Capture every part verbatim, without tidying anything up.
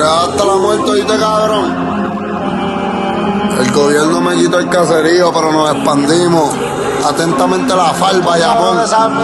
hasta la muerte, ¿oíste, cabrón? El gobierno me quitó el caserío, pero nos expandimos. Atentamente la falva, Yapón.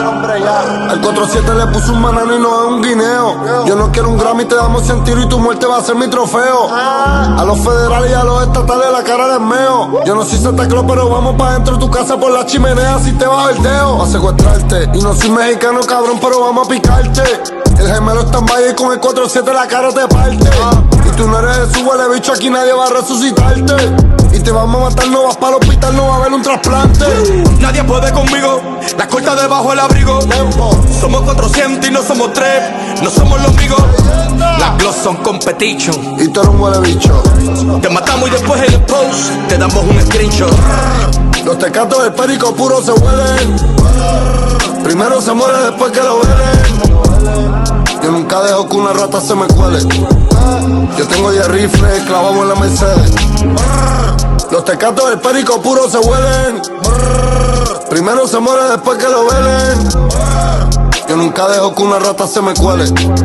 El cuatro siete le puso un banano y no es un guineo. Yo no quiero un Grammy, te damos cien tiros y tu muerte va a ser mi trofeo. A los federales y a los estatales la cara del meo. Yo no soy Santa Claus, pero vamos pa' dentro de tu casa por la chimenea si te bajo el dedo. Pa' secuestrarte. Y no soy mexicano, cabrón, pero vamos a picarte. El gemelo está en valle y con el cuatro siete la cara te parte. Y tú no eres Jesús, huele bicho, aquí nadie va a resucitarte. Y te vamos a matar, no vas para el hospital, no va a haber un trasplante. Nadie puede conmigo, la corta debajo del abrigo. Tempo. Somos cuatrocientos y no somos tres, no somos los amigos. Las gloss son competition. Y tú eres un huele bicho. Te matamos y después en el post te damos un screenshot. Los tecatos del perico puro se huelen. Primero se muere después que lo huelen. Yo nunca dejo que una rata se me cuele. Yo tengo diez rifles, clavamos en la Mercedes. Los tecatos del perico puro se huelen. Primero se muere después que lo velen. Yo nunca dejo que una rata se me cuele.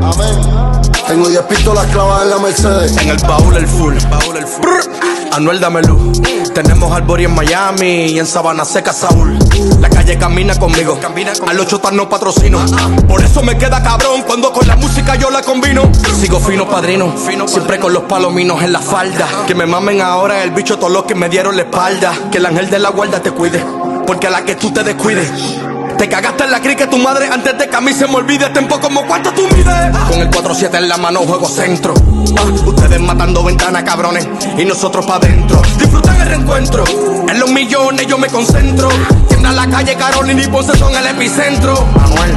Tengo diez pistolas clavadas en la Mercedes. En el baúl el full, baúl el full. Anuel dame luz. Tenemos Albori en Miami y en Sabana Seca Saúl. La calle camina conmigo, al ocho tan no patrocino. Por eso me queda cabrón cuando con la música yo la combino. Sigo fino padrino, siempre con los palominos en la falda. Que me mamen ahora el bicho todos los que me dieron la espalda. Que el ángel de la guarda te cuide, porque a la que tú te descuides te cagaste en la cri que tu madre antes de que a mí se me olvide. Tempo como cuánto tú mides. Con el cuatro siete en la mano juego centro. Ah, ustedes matando ventanas cabrones y nosotros pa' adentro. Disfrutan el reencuentro, en los millones yo me concentro. Tiembla la calle Carolina y Ponce son el epicentro. Manuel.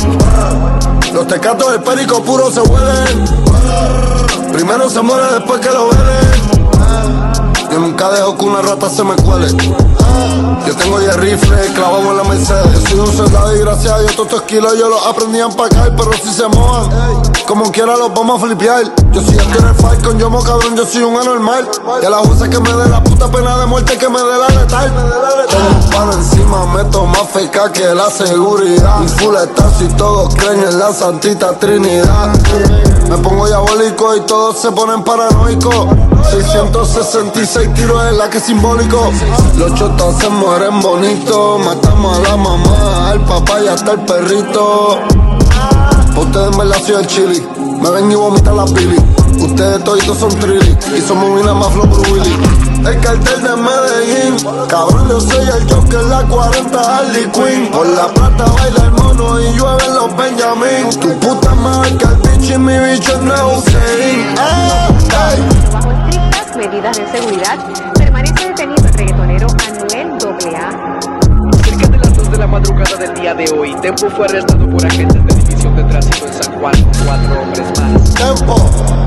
Los tecatos del perico puro se huelen. Primero se muere después que lo velen. Yo nunca dejo que una rata se me cuele. Yo tengo diez rifles, clavamos en la Mercedes. Yo soy un soldado y gracias a Dios todos estos kilos yo los aprendí a empacar. Pero si se mojan, como quiera los vamos a flipear. Yo soy el el Falcon, yo mo cabrón, yo soy un anormal. Y a la jueza que me dé la puta pena de muerte que me dé la letal. Tengo un palo encima, meto más feca que la seguridad. Un full estazo y todos creen en la santita trinidad. Me pongo diabólico y todos se ponen paranoicos. seiscientos sesenta y seis tiros en la que es simbólico. Los chotas se mueren bonitos. Matamos a la mamá, al papá y hasta el perrito. Ustedes me la ciudad chili. Me ven y vomitan las bilis. Ustedes toditos son trilly y somos una más flow Willy. El cartel de Medellín, cabrón, yo soy el Joker, la cuarenta Harley Quinn. Por la plata baila el mono y llueven los Benjamin. Tu puta madre que el bicho y mi bicho es Neusein. Bajo estrictas medidas de seguridad, permanece detenido el reggaetonero Anuel doble A. Cerca de las dos de la madrugada del día de hoy, Tempo fue arrestado por agentes de División de Tránsito en San Juan con cuatro hombres más. Tempo.